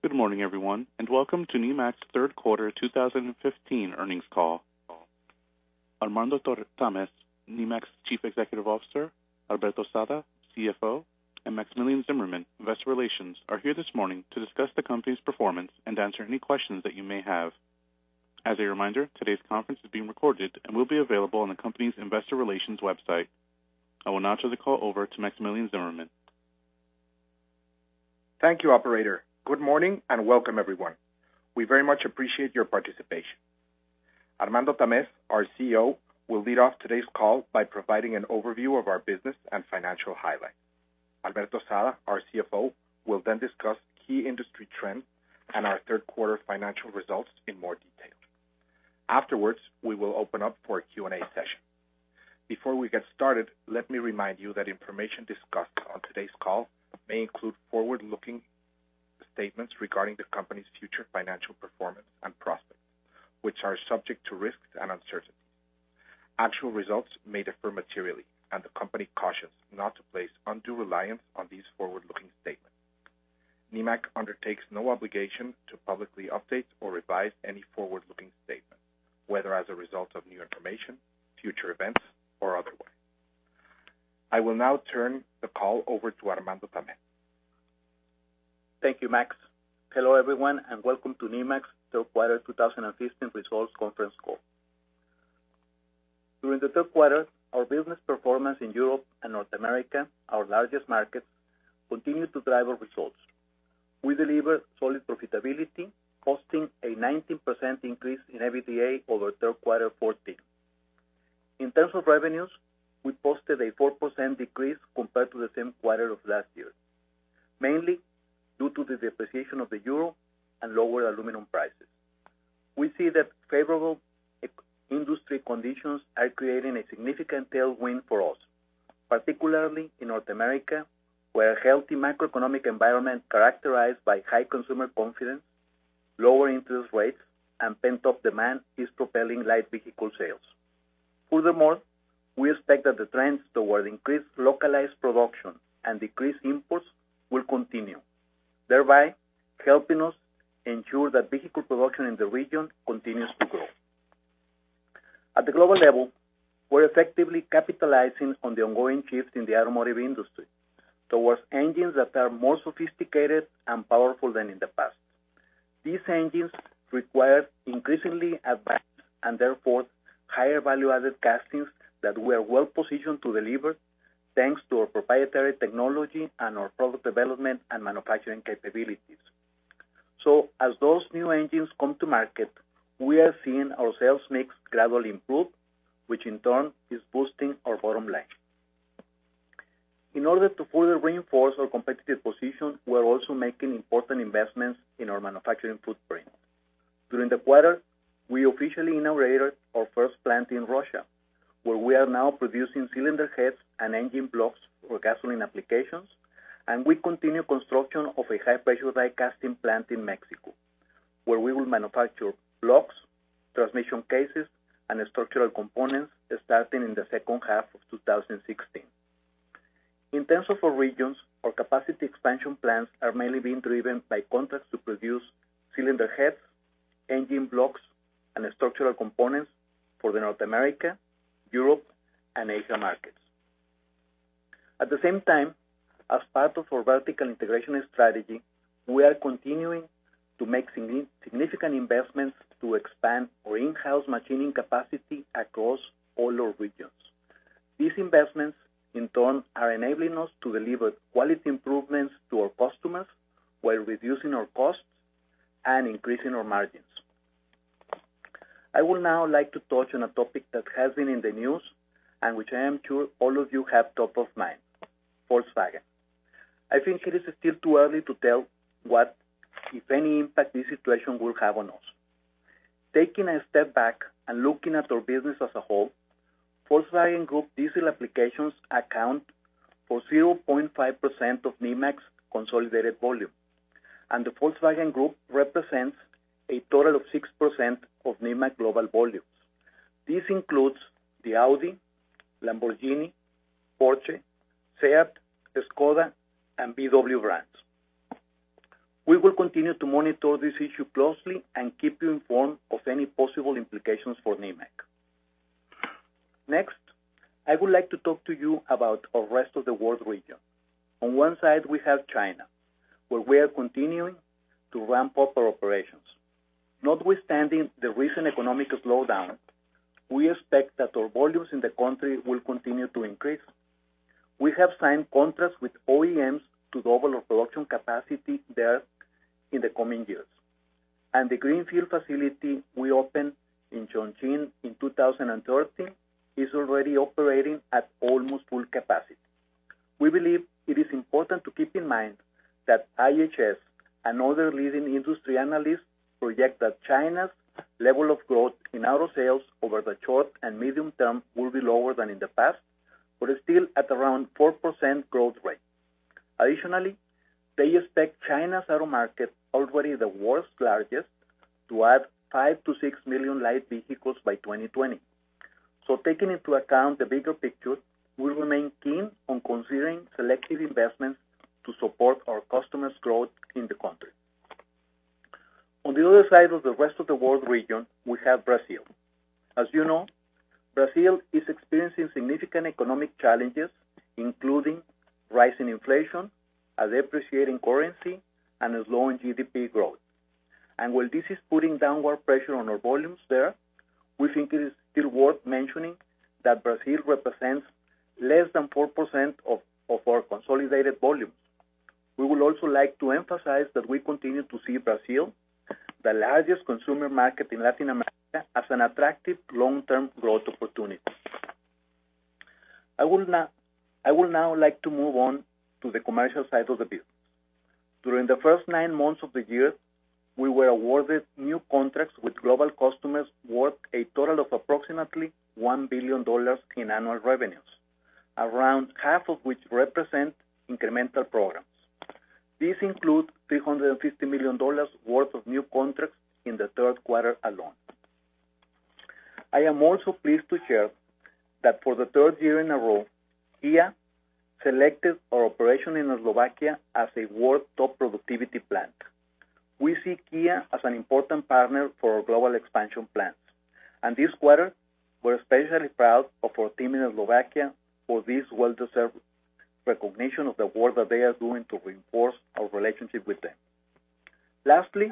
Good morning, everyone, and welcome to Nemak's third quarter 2015 earnings call. Armando Tamez, Nemak's Chief Executive Officer, Alberto Sada, CFO, and Maximilian Zimmerman, Investor Relations, are here this morning to discuss the company's performance and answer any questions that you may have. As a reminder, today's conference is being recorded and will be available on the company's Investor Relations website. I will now turn the call over to Maximilian Zimmerman. Thank you, operator. Good morning and welcome, everyone. We very much appreciate your participation. Armando Tamez, our CEO, will lead off today's call by providing an overview of our business and financial highlights. Alberto Sada, our CFO, will then discuss key industry trends and our third quarter financial results in more detail. Afterwards, we will open up for a Q&A session. Before we get started, let me remind you that information discussed on today's call may include forward-looking statements regarding the company's future financial performance and prospects, which are subject to risks and uncertainties. Actual results may differ materially, and the company cautions not to place undue reliance on these forward-looking statements. Nemak undertakes no obligation to publicly update or revise any forward-looking statement, whether as a result of new information, future events, or otherwise. I will now turn the call over to Armando Tamez. Thank you, Max. Hello, everyone, and welcome to Nemak's third quarter 2015 results conference call. During the third quarter, our business performance in Europe and North America, our largest markets, continued to drive our results. We delivered solid profitability, posting a 19% increase in EBITDA over third quarter 14. In terms of revenues, we posted a 4% decrease compared to the same quarter of last year, mainly due to the depreciation of the euro and lower aluminum prices. We see that favorable industry conditions are creating a significant tailwind for us, particularly in North America, where a healthy macroeconomic environment characterized by high consumer confidence, lower interest rates, and pent-up demand is propelling light vehicle sales. Furthermore, we expect that the trends toward increased localized production and decreased imports will continue, thereby helping us ensure that vehicle production in the region continues to grow. At the global level, we're effectively capitalizing on the ongoing shift in the automotive industry towards engines that are more sophisticated and powerful than in the past. These engines require increasingly advanced and therefore higher value-added castings that we are well positioned to deliver thanks to our proprietary technology and our product development and manufacturing capabilities. So as those new engines come to market, we are seeing our sales mix gradually improve, which in turn is boosting our bottom line. In order to further reinforce our competitive position, we are also making important investments in our manufacturing footprint. During the quarter, we officially inaugurated our first plant in Russia, where we are now producing cylinder heads and engine blocks for gasoline applications, and we continue construction of a high-pressure die casting plant in Mexico, where we will manufacture blocks, transmission cases, and structural components starting in the second half of 2016. In terms of our regions, our capacity expansion plans are mainly being driven by contracts to produce cylinder heads, engine blocks, and structural components for the North America, Europe, and Asia markets. At the same time, as part of our vertical integration strategy, we are continuing to make significant investments to expand our in-house machining capacity across all our regions. These investments, in turn, are enabling us to deliver quality improvements to our customers while reducing our costs and increasing our margins. I would now like to touch on a topic that has been in the news and which I am sure all of you have top of mind, Volkswagen. I think it is still too early to tell what, if any, impact this situation will have on us. Taking a step back and looking at our business as a whole, Volkswagen Group diesel applications account for 0.5% of Nemak's consolidated volume, and the Volkswagen Group represents a total of 6% of Nemak global volumes. This includes the Audi, Lamborghini, Porsche, Seat, Skoda, and VW brands. We will continue to monitor this issue closely and keep you informed of any possible implications for Nemak. Next, I would like to talk to you about our rest of the world region. On one side, we have China, where we are continuing to ramp up our operations. Notwithstanding the recent economic slowdown, we expect that our volumes in the country will continue to increase. We have signed contracts with OEMs to double our production capacity there in the coming years. And the greenfield facility we opened in Chongqing in 2013 is already operating at almost full capacity. We believe it is important to keep in mind that IHS and other leading industry analysts project that China's level of growth in auto sales over the short and medium term will be lower than in the past, but is still at around 4% growth rate. Additionally, they expect China's auto market, already the world's largest, to add 5 to 6 million light vehicles by 2020. So taking into account the bigger picture, we remain keen on considering selective investments to support our customers' growth in the country. On the other side of the rest of the world region, we have Brazil. As you know, Brazil is experiencing significant economic challenges, including rising inflation, a depreciating currency, and a slowing GDP growth. And while this is putting downward pressure on our volumes there, we think it is still worth mentioning that Brazil represents less than 4% of our consolidated volumes. We would also like to emphasize that we continue to see Brazil, the largest consumer market in Latin America, as an attractive long-term growth opportunity. I will now like to move on to the commercial side of the business. During the first 9 months of the year, we were awarded new contracts with global customers worth a total of approximately $1 billion in annual revenues, around half of which represent incremental programs. These include $350 million worth of new contracts in the third quarter alone. I am also pleased to share that for the third year in a row, Kia selected our operation in Slovakia as a world top productivity plant. We see Kia as an important partner for our global expansion plans. And this quarter, we're especially proud of our team in Slovakia for this well-deserved recognition of the work that they are doing to reinforce our relationship with them. Lastly,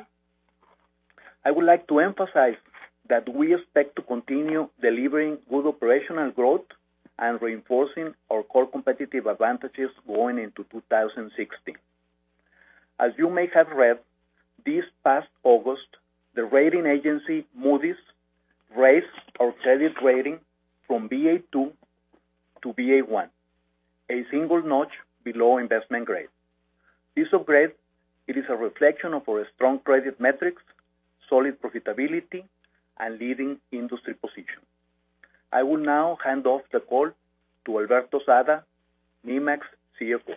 I would like to emphasize that we expect to continue delivering good operational growth and reinforcing our core competitive advantages going into 2016. As you may have read, this past August, the rating agency Moody's raised our credit rating from BA2 to BA1, a single notch below investment grade. This upgrade, it is a reflection of our strong credit metrics, solid profitability, and leading industry position. I will now hand off the call to Alberto Sada, Nemak's CFO.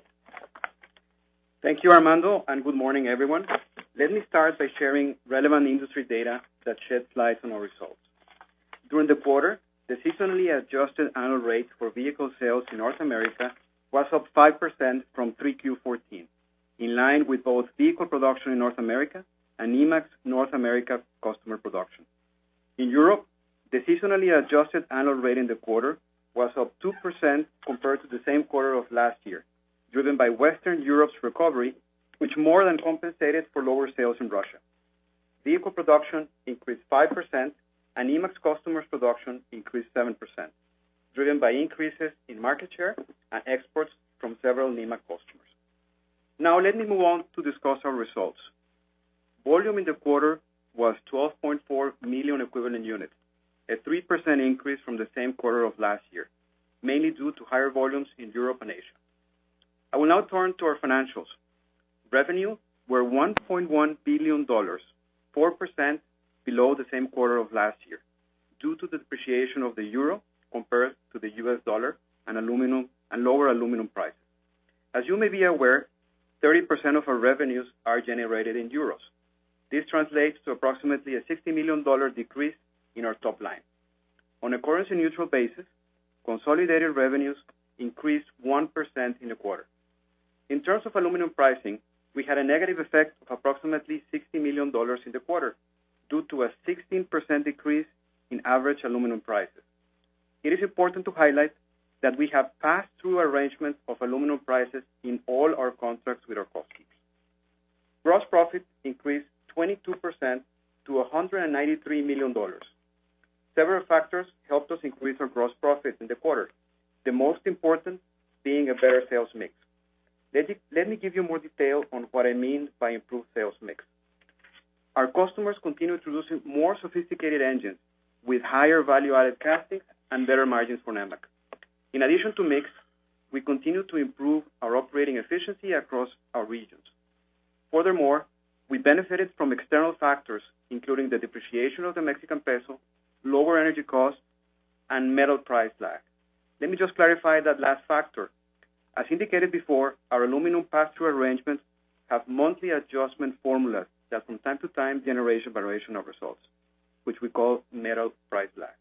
Thank you, Armando, and good morning, everyone. Let me start by sharing relevant industry data that sheds light on our results. During the quarter, the seasonally adjusted annual rate for vehicle sales in North America was up 5% from 3Q14, in line with both vehicle production in North America and Nemak's North America customer production. In Europe, the seasonally adjusted annual rate in the quarter was up 2% compared to the same quarter of last year, driven by Western Europe's recovery, which more than compensated for lower sales in Russia. Vehicle production increased 5%, and Nemak's customers' production increased 7%, driven by increases in market share and exports from several Nemak customers. Now let me move on to discuss our results. Volume in the quarter was 12.4 million equivalent units, a 3% increase from the same quarter of last year, mainly due to higher volumes in Europe and Asia. I will now turn to our financials. Revenue were $1.1 billion, 4% below the same quarter of last year, due to the depreciation of the euro compared to the US dollar and lower aluminum prices. As you may be aware, 30% of our revenues are generated in euros. This translates to approximately a $60 million decrease in our top line. On a currency-neutral basis, consolidated revenues increased 1% in the quarter. In terms of aluminum pricing, we had a negative effect of approximately $60 million in the quarter due to a 16% decrease in average aluminum prices. It is important to highlight that we have pass-through arrangements of aluminum prices in all our contracts with our customers. Gross profit increased 22% to $193 million. Several factors helped us increase our gross profit in the quarter, the most important being a better sales mix. Let me give you more detail on what I mean by improved sales mix. Our customers continue introducing more sophisticated engines with higher value-added castings and better margins for Nemak. In addition to mix, we continue to improve our operating efficiency across our regions. Furthermore, we benefited from external factors, including the depreciation of the Mexican peso, lower energy costs, and metal price lag. Let me just clarify that last factor. As indicated before, our aluminum pass-through arrangements have monthly adjustment formulas that from time to time generate a variation of results, which we call metal price lag.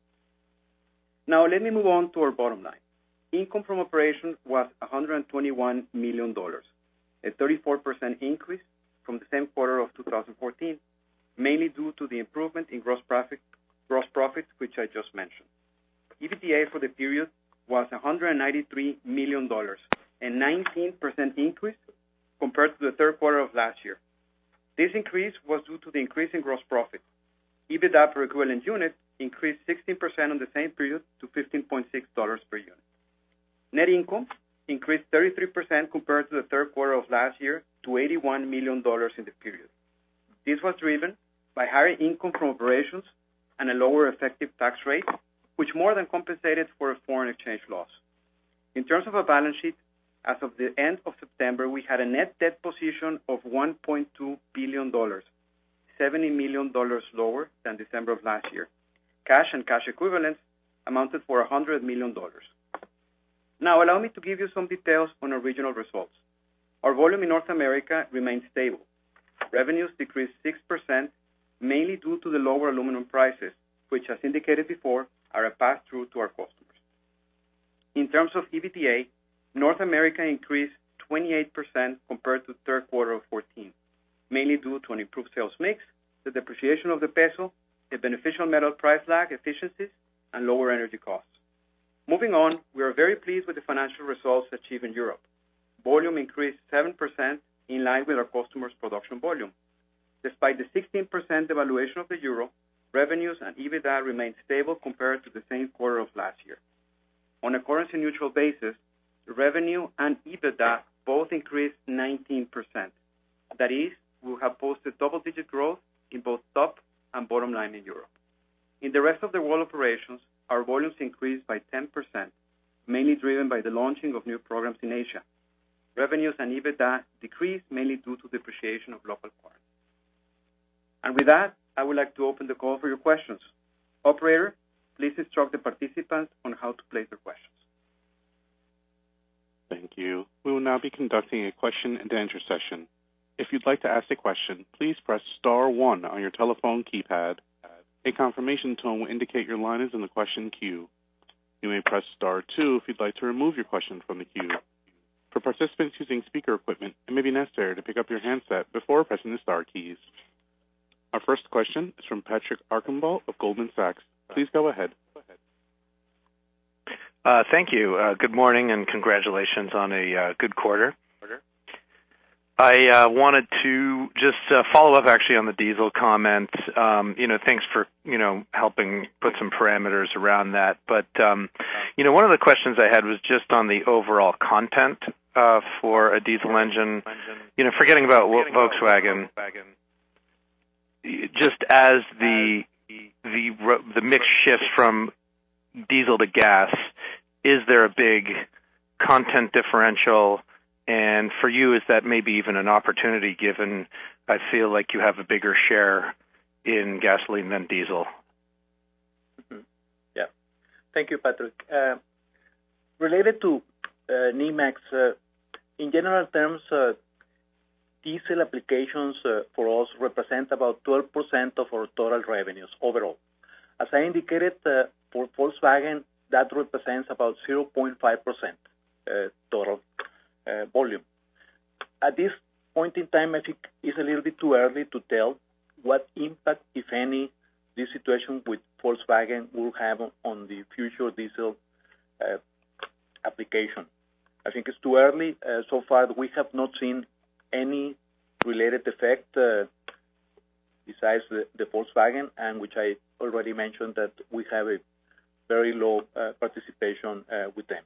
Now let me move on to our bottom line. Income from operations was $121 million, a 34% increase from the same quarter of 2014, mainly due to the improvement in gross profit, which I just mentioned. EBITDA for the period was $193 million, a 19% increase compared to the third quarter of last year. This increase was due to the increase in gross profit. EBITDA per equivalent unit increased 16% on the same period to $15.6 per unit. Net income increased 33% compared to the third quarter of last year to $81 million in the period. This was driven by higher income from operations and a lower effective tax rate, which more than compensated for a foreign exchange loss. In terms of a balance sheet, as of the end of September, we had a net debt position of $1.2 billion, $70 million lower than December of last year. Cash and cash equivalents amounted for $100 million. Now, allow me to give you some details on our regional results. Our volume in North America remained stable. Revenues decreased 6%, mainly due to the lower aluminum prices, which, as indicated before, are a pass-through to our customers. In terms of EBITDA, North America increased 28% compared to the third quarter of 2014, mainly due to an improved sales mix, the depreciation of the peso, a beneficial metal price lag efficiencies, and lower energy costs. Moving on, we are very pleased with the financial results achieved in Europe. Volume increased 7% in line with our customers' production volume. Despite the 16% devaluation of the euro, revenues and EBITDA remained stable compared to the same quarter of last year. On a currency-neutral basis, revenue and EBITDA both increased 19%. That is, we have posted double-digit growth in both top and bottom line in Europe. In the rest of the world operations, our volumes increased by 10%, mainly driven by the launching of new programs in Asia. Revenues and EBITDA decreased mainly due to depreciation of local currency. And with that, I would like to open the call for your questions. Operator, please instruct the participants on how to place their questions. Thank you. We will now be conducting a question-and-answer session. If you'd like to ask a question, please press star 1 on your telephone keypad. A confirmation tone will indicate your line is in the question queue. You may press star 2 if you'd like to remove your question from the queue. For participants using speaker equipment, it may be necessary to pick up your handset before pressing the star keys. Our first question is from Patrick Archambault of Goldman Sachs. Please go ahead. Thank you. Good morning and congratulations on a good quarter. I wanted to just follow up actually on the diesel comment. Thanks for, helping put some parameters around that. But, one of the questions I had was just on the overall content for a diesel engine. Forgetting about Volkswagen, just as the mix shifts from diesel to gas, is there a big content differential? And for you, is that maybe even an opportunity given I feel like you have a bigger share in gasoline than diesel? Mm-hmm. Yeah. Thank you, Patrick. Related to Nemak, in general terms, diesel applications for us represent about 12% of our total revenues overall. As I indicated, for Volkswagen, that represents about 0.5% total volume. At this point in time, I think it's a little bit too early to tell what impact, if any, this situation with Volkswagen will have on the future diesel application. I think it's too early. So far, we have not seen any related effect besides the Volkswagen, and which I already mentioned that we have a very low participation with them.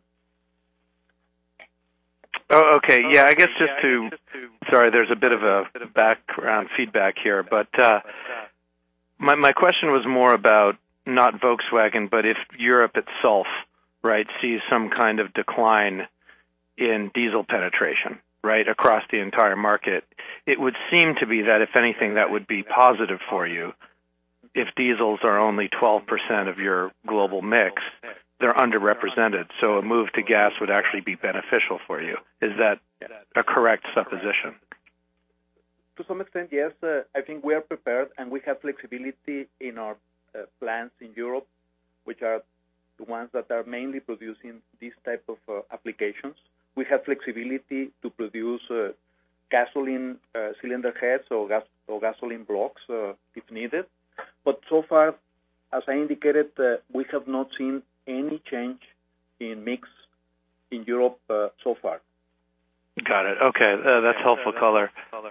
Oh, okay. Yeah, I guess sorry, there's a bit of a background feedback here, but my question was more about not Volkswagen, but if Europe itself, right, sees some kind of decline in diesel penetration, right, across the entire market, it would seem to be that, if anything, that would be positive for you. If diesels are only 12% of your global mix, they're underrepresented, so a move to gas would actually be beneficial for you. Is that a correct supposition? To some extent, yes. I think we are prepared, and we have flexibility in our plants in Europe, which are the ones that are mainly producing these type of applications. We have flexibility to produce gasoline cylinder heads or gasoline blocks if needed. But so far, as I indicated, we have not seen any change in mix in Europe so far. Got it. Okay, that's helpful color.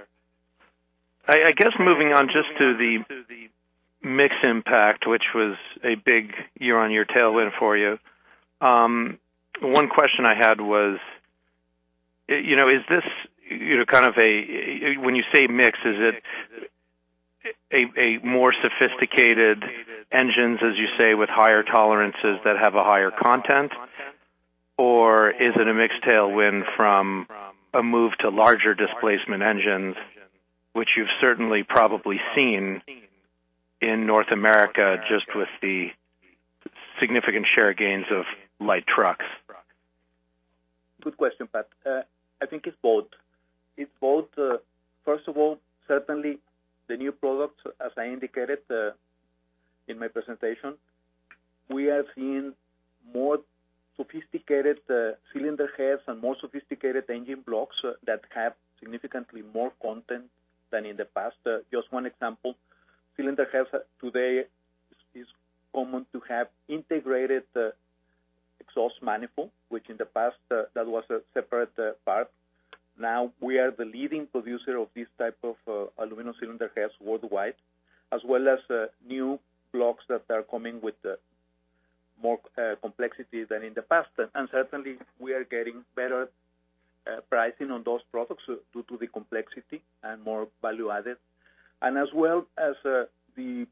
I guess moving on just to the mix impact, which was a big year-on-year tailwind for you. One question I had was, is this, kind of when you say mix, is it a more sophisticated engines, as you say, with higher tolerances that have a higher content? Or is it a mixed tailwind from a move to larger displacement engines, which you've certainly probably seen in North America just with the significant share gains of light trucks? Good question, Pat. I think it's both. It's both. First of all, certainly the new products, as I indicated in my presentation, we are seeing more sophisticated cylinder heads and more sophisticated engine blocks that have significantly more content than in the past. Just one example, cylinder heads today is common to have integrated exhaust manifold, which in the past that was a separate part. Now we are the leading producer of this type of aluminum cylinder heads worldwide, as well as new blocks that are coming with more complexity than in the past. And certainly we are getting better pricing on those products due to the complexity and more value added. And as well as the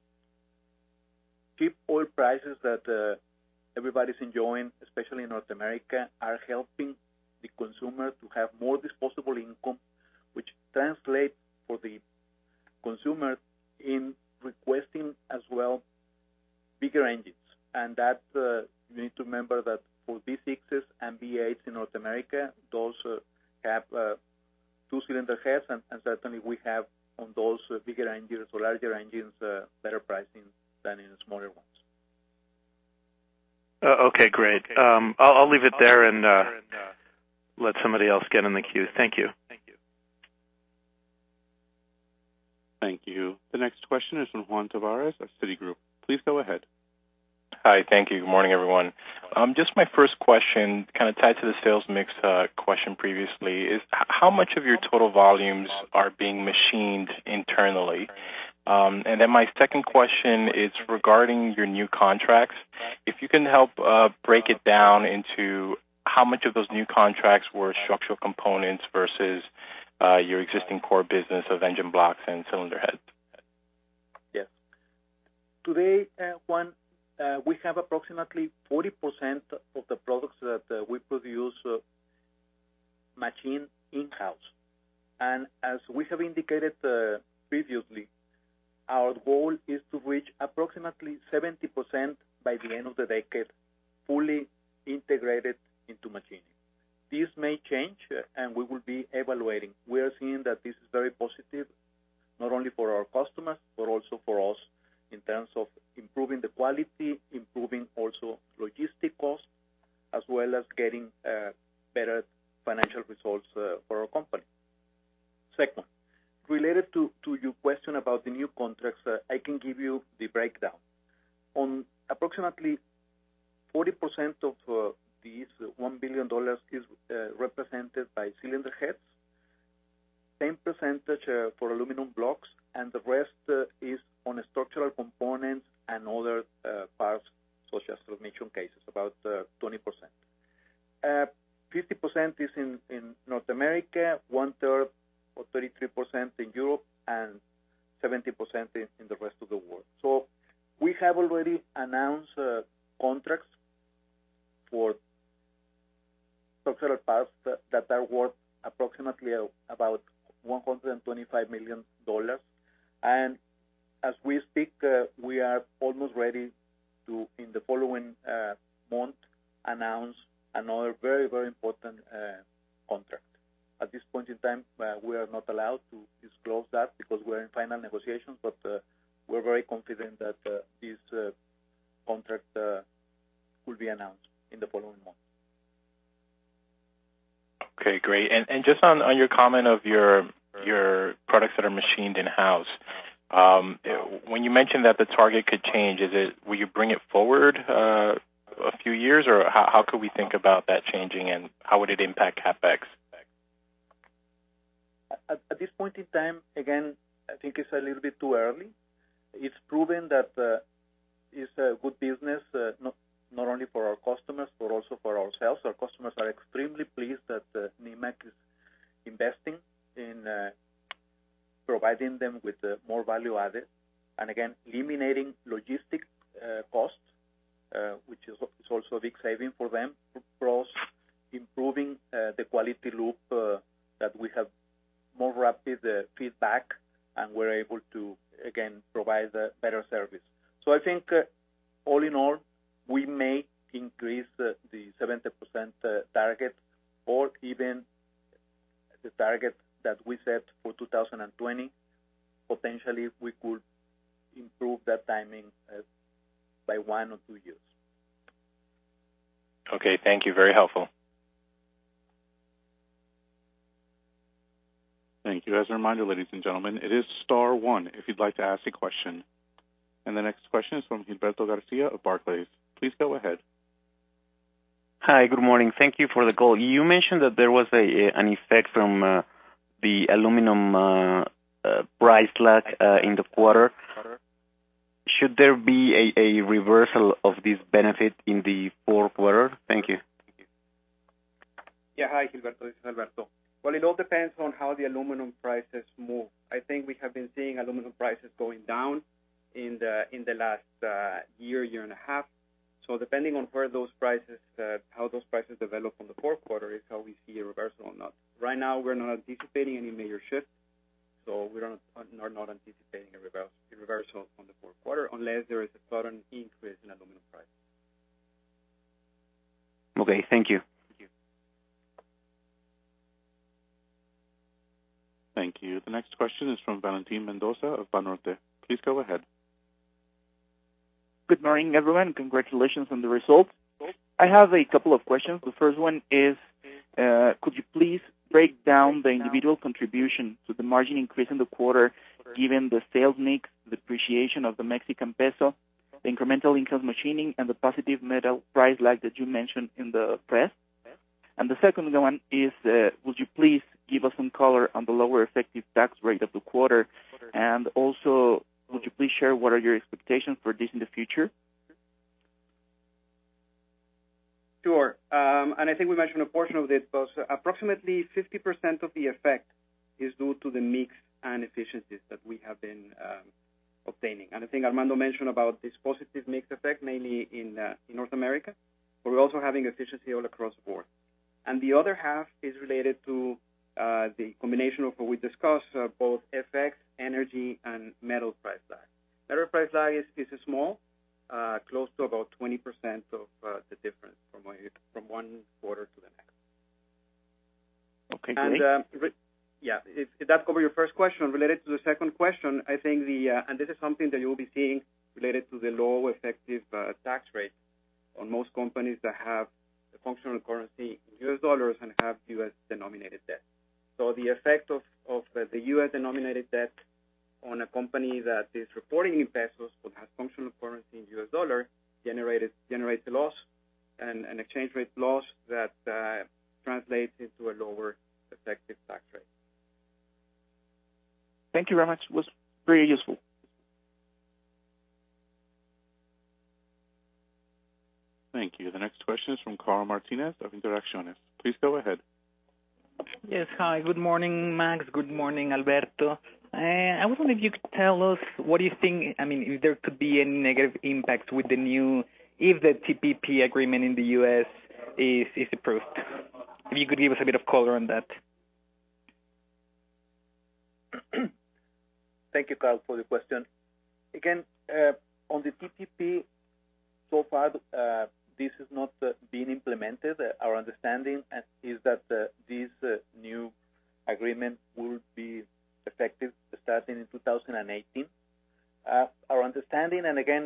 cheap oil prices that everybody's enjoying, especially in North America, are helping the consumer to have more disposable income, which translates for the consumer in requesting as well bigger engines. And that you need to remember that for V6s and V8s in North America, those have two-cylinder heads, and certainly we have on those bigger engines or larger engines better pricing than in smaller ones. Okay, great. I'll leave it there and let somebody else get in the queue. Thank you. Thank you. The next question is from Juan Tavares of Citigroup. Please go ahead. Hi, thank you. Good morning, everyone. Just my first question, kind of tied to the sales mix question previously, is how much of your total volumes are being machined internally? And then my second question is regarding your new contracts. If you can help break it down into how much of those new contracts were structural components versus your existing core business of engine blocks and cylinder heads. Yes. Today, Juan, we have approximately 40% of the products that we produce machine in-house. And as we have indicated previously, our goal is to reach approximately 70% by the end of the decade, fully integrated into machining. This may change, and we will be evaluating. We are seeing that this is very positive, not only for our customers, but also for us in terms of improving the quality, improving also logistic costs, as well as getting better financial results for our company. Second, related to your question about the new contracts, I can give you the breakdown. On approximately 40% of these $1 billion is represented by cylinder heads, same percentage for aluminum blocks, and the rest is on structural components and other parts such as transmission cases, about 20%. 50% is in North America, one-third or 33% in Europe, and 70% in the rest of the world. So we have already announced contracts for structural parts that are worth approximately about $125 million. And as we speak, we are almost ready to, in the following month, announce another very, very important contract. At this point in time, we are not allowed to disclose that because we're in final negotiations, but we're very confident that this contract will be announced in the following month. Okay, great. And just on your comment of your products that are machined in-house, when you mentioned that the target could change, will you bring it forward a few years, or how could we think about that changing, and how would it impact CapEx? At this point in time, again, I think it's a little bit too early. It's proven that it's a good business, not only for our customers, but also for ourselves. Our customers are extremely pleased that Nemak is investing in providing them with more value added, and again, eliminating logistic costs, which is also a big saving for them, plus improving the quality loop that we have more rapid feedback, and we're able to, again, provide better service. So I think, all in all, we may increase the 70% target, or even the target that we set for 2020. Potentially, we could improve that timing by 1 or 2 years. Okay, thank you. Very helpful. Thank you. As a reminder, ladies and gentlemen, it is star one if you'd like to ask a question. And the next question is from Gilberto Garcia of Barclays. Please go ahead. Hi, good morning. Thank you for the call. You mentioned that there was an effect from the aluminum price lag in the quarter. Should there be a reversal of this benefit in the fourth quarter? Thank you. Yeah, hi, Gilberto. This is Alberto. Well, it all depends on how the aluminum prices move. I think we have been seeing aluminum prices going down in the last year and a half. So depending on where those prices, how those prices develop on the fourth quarter is how we see a reversal or not. Right now, we're not anticipating any major shift, so we are not anticipating a reversal on the fourth quarter unless there is a sudden increase in aluminum prices. Okay, thank you. Thank you. The next question is from Valentin Mendoza of Banorte. Please go ahead. Good morning, everyone. Congratulations on the results. I have a couple of questions. The first one is, could you please break down the individual contribution to the margin increase in the quarter, given the sales mix, the depreciation of the Mexican peso, the incremental income machining, and the positive metal price lag that you mentioned in the press? And the second one is, would you please give us some color on the lower effective tax rate of the quarter? And also, would you please share what are your expectations for this in the future? Sure. And I think we mentioned a portion of it, but approximately 50% of the effect is due to the mix and efficiencies that we have been obtaining. And I think Armando mentioned about this positive mix effect, mainly in North America, but we're also having efficiency all across the board. And the other half is related to the combination of what we discussed, both FX, energy, and metal price lag. Metal price lag is small, close to about 20% of the difference from one quarter to the next. Okay, great. And if that covers your first question, related to the second question, I think and this is something that you'll be seeing related to the low effective tax rate on most companies that have the functional currency in US dollars and have US denominated debt. So the effect of the U.S.-denominated debt on a company that is reporting in pesos but has functional currency in U.S. dollar generates a loss, and an exchange rate loss that translates into a lower effective tax rate. Thank you very much. It was very useful. Thank you. The next question is from Carl Martinez of Interacciones. Please go ahead. Yes, hi. Good morning, Max. Good morning, Alberto. I was wondering if you could tell us what do you think, if there could be any negative impact with if the TPP agreement in the U.S. is approved. If you could give us a bit of color on that. Thank you, Carl, for the question. Again, on the TPP, so far this has not been implemented. Our understanding is that this new agreement will be effective starting in 2018. Our understanding, and again,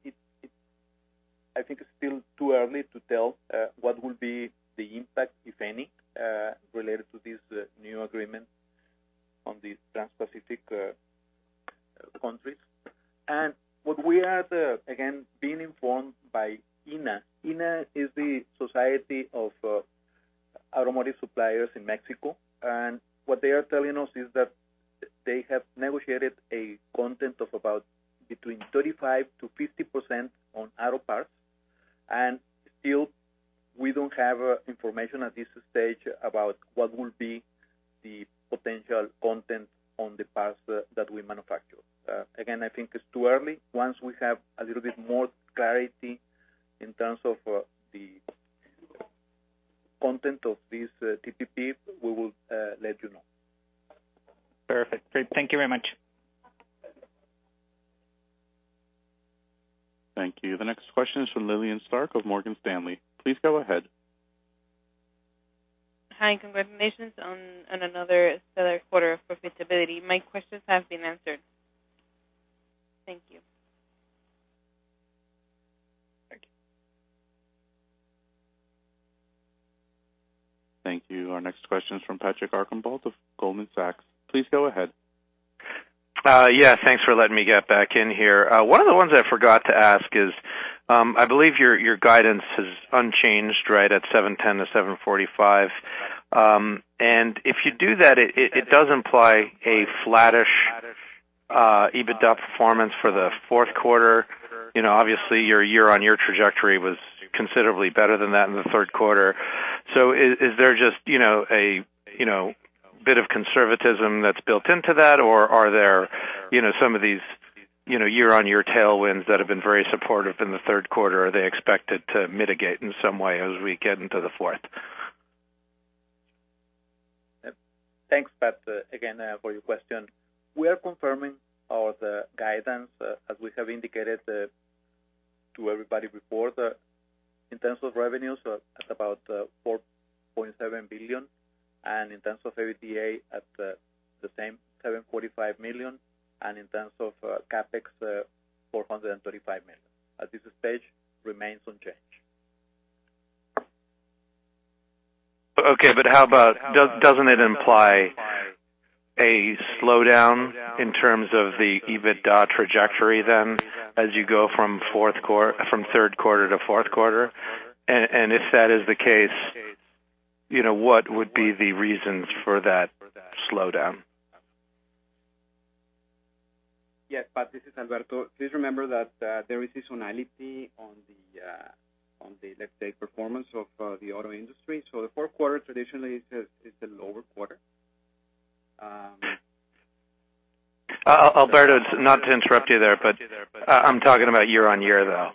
I think it's still too early to tell what will be the impact, if any, related to this new agreement on the Trans-Pacific countries. And what we are, again, being informed by INA. INA is the Society of Automotive Suppliers in Mexico, and what they are telling us is that they have negotiated a content of about between 35 to 50% on auto parts, and still we don't have information at this stage about what will be the potential content on the parts that we manufacture. Again, I think it's too early. Once we have a little bit more clarity in terms of the content of this TPP, we will let you know. Perfect. Great. Thank you very much. Thank you. The next question is from Lillian Stark of Morgan Stanley. Please go ahead. Hi, congratulations on another stellar quarter of profitability. My questions have been answered. Thank you. Thank you. Our next question is from Patrick Archambault of Goldman Sachs. Please go ahead. Yeah, thanks for letting me get back in here. One of the ones I forgot to ask is, I believe your guidance is unchanged, right, at 710 to 745. And if you do that, it does imply a flattish EBITDA performance for the fourth quarter. You know, obviously your year-on-year trajectory was considerably better than that in the third quarter. So is there just, a bit of conservatism that's built into that, or are there, some of these, year-on-year tailwinds that have been very supportive in the third quarter? Are they expected to mitigate in some way as we get into the fourth? Thanks, Pat, again, for your question. We are confirming our guidance, as we have indicated to everybody before, in terms of revenues at about 4.7 billion, and in terms of EBITDA at the same 745 million, and in terms of capex 435 million. At this stage, remains unchanged. Okay, but how about, doesn't it imply a slowdown in terms of the EBITDA trajectory then, as you go from third quarter to fourth quarter? And if that is the case, what would be the reasons for that slowdown? Yes, Pat, this is Alberto. Please remember that there is seasonality on the let's say performance of the auto industry. So the fourth quarter traditionally is the lower quarter. Alberto, not to interrupt you there, but I'm talking about year-on-year, though.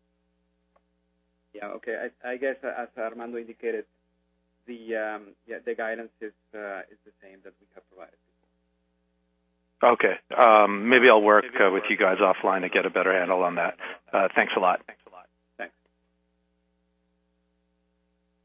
Yeah, okay. I guess, as Armando indicated, the guidance is the same that we have provided before. Okay. Maybe I'll work with you guys offline to get a better handle on that. Thanks a lot. Thanks.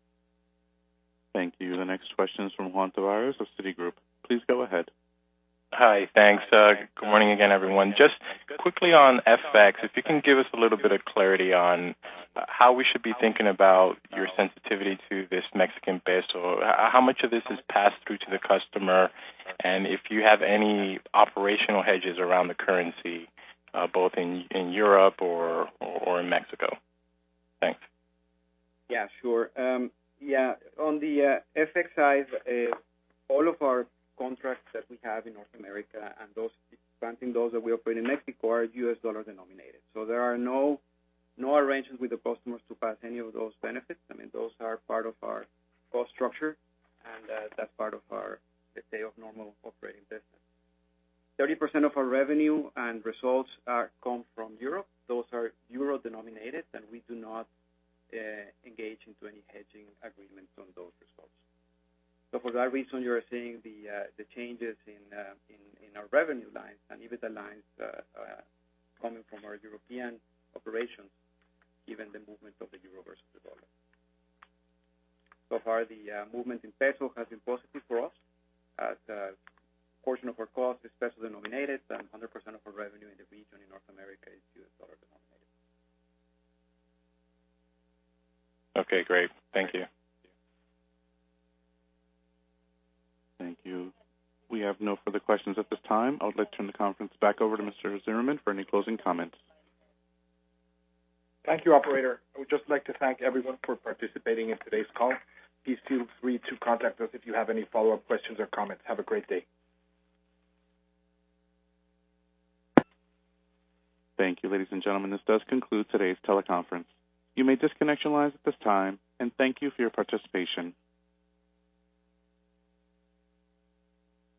Thank you. The next question is from Juan Tavares of Citigroup. Please go ahead. Hi, thanks. Good morning again, everyone. Just quickly on FX, if you can give us a little bit of clarity on how we should be thinking about your sensitivity to this Mexican peso. How much of this is passed through to the customer, and if you have any operational hedges around the currency, both in Europe or in Mexico. Thanks. Yeah, sure. On the FX side, all of our contracts that we have in North America and those that we operate in Mexico are U.S. dollar denominated. So there are no arrangements with the customers to pass any of those benefits. I mean, those are part of our cost structure, and that's part of our, let's say, of normal operating business. 30% of our revenue and results come from Europe. Those are euro denominated, and we do not engage into any hedging agreements on those results. So for that reason, you're seeing the changes in our revenue lines and EBITDA lines coming from our European operations, given the movement of the euro versus the dollar. So far, the movement in peso has been positive for us, as a portion of our cost is peso denominated, and 100% of our revenue in the region in North America is U.S. dollar denominated. Okay, great. Thank you. Thank you. We have no further questions at this time. I would like to turn the conference back over to Mr. Zimmerman for any closing comments. Thank you, operator. I would just like to thank everyone for participating in today's call. Please feel free to contact us if you have any follow-up questions or comments. Have a great day. Thank you, ladies and gentlemen. This does conclude today's teleconference. You may disconnect your lines at this time, and thank you for your participation.